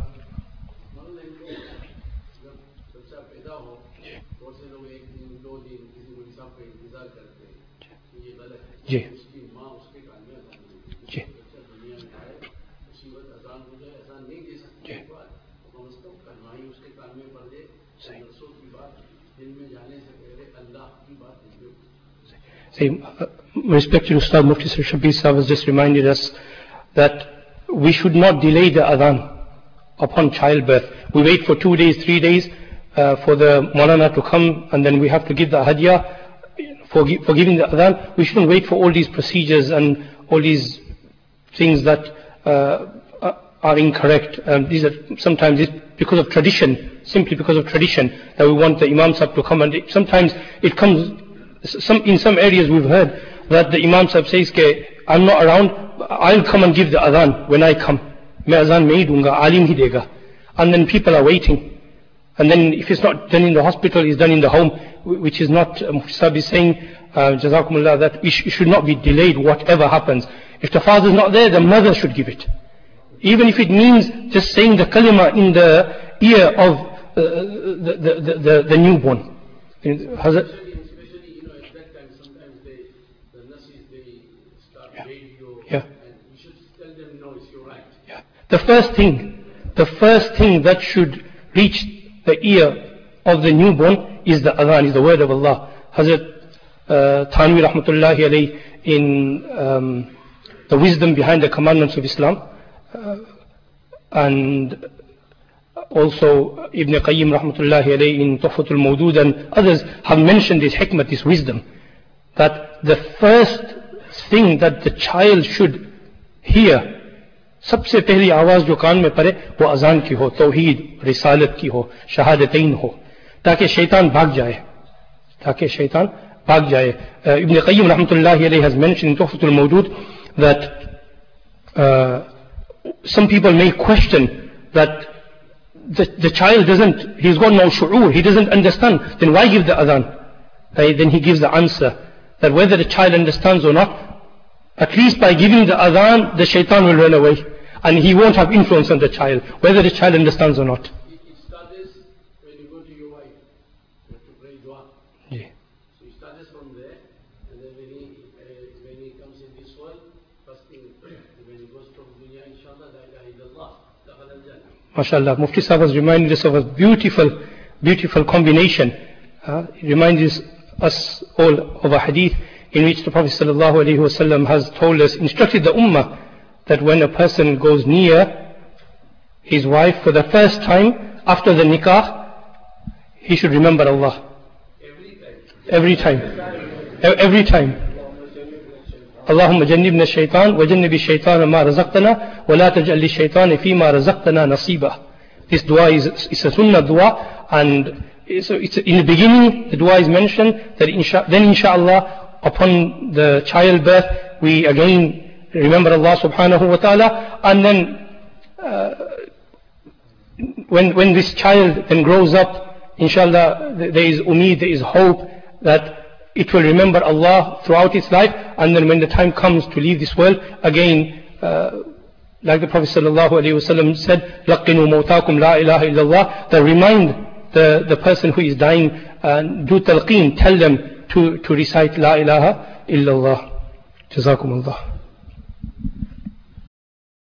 Ji ji Respected Ustad Mufti Sir Shabir Sahib has just reminded us that we should not delay the adhan upon childbirth. We wait for 2 days, 3 days for the Maulana to come, and then we have to give the hadiyah for giving the adhan. We shouldn't wait for all these procedures and all these things that are incorrect. These are sometimes it's because of tradition, simply because of tradition, that we want the Imam Sahib to come, and sometimes it comes. In some areas we've heard that the Imam Sahib says, I'm not around, I'll come and give the adhan when I come. मैं अजान में ही दूंगा, आलिम ही देगा. And then people are waiting. And then if it's not done in the hospital, it's done in the home, which is not, Mufti Sahib is saying, Jazakumullah, that it should not be delayed whatever happens. If the father is not there, the mother should give it. Even if it means just saying the kalima in the ear of the newborn. Hazrat? Especially, at that time, sometimes the nurses, they start radio, Yeah. and we should tell them, no, it's your right. Yeah. The first thing that should reach the ear of the newborn is the adhan, is the word of Allah. Hazrat Thanwi rahmatullahi alayhi in the wisdom behind the commandments of Islam, and also Ibn Qayyim rahmatullahi alayhi in Tuhfatul Mawdud, and others have mentioned this hikmah, this wisdom, that the first thing that the child should hear, सबसे पहली आवाज जो कान में पड़े वो अजान की हो, तौहीद, रिसालत की हो, शहादतैन हो, ताकि शैतान भाग जाए. Ibn Qayyim rahmatullahi alayhi has mentioned in Tuhfatul Mawdud that some people may question that the child he's got no shu'ur, he doesn't understand, then why give the adhan? Then he gives the answer that whether the child understands or not, at least by giving the adhan, the shaitan will run away and he won't have influence on the child, whether the child understands or not. It starts when you go to your wife, you have to pray dua. Yeah. So it starts from there, and then when he comes in this world, first thing, when he goes from dunya, inshallah, la ilaha illallah, dakhala al-jannah. MashaAllah, Mufti Sahib has reminded us of a beautiful combination. He reminds us all of a hadith in which the Prophet ﷺ has told us, instructed the ummah, that when a person goes near his wife for the first time after the nikah, he should remember Allah. Every time. اللهم جنبنا الشيطان وجنب الشيطان ما رزقتنا ولا تجعل للشيطان فيما رزقتنا نصيبا. This dua is a sunnah dua, and so it's in the beginning the dua is mentioned, that then inshallah upon the childbirth we again remember Allah subhanahu wa ta'ala, and then when this child then grows up, inshallah there is umeed, there is hope that it will remember Allah throughout its life, and then when the time comes to leave this world, again, like the Prophet sallallahu alaihi wasallam said, لَقِّنُوا مَوْتَاكُمْ لَا إِلَهَ إِلَّا اللَّهِ, that remind the person who is dying, do talqeen, tell them to recite La ilaha illallah. Jazakumullah.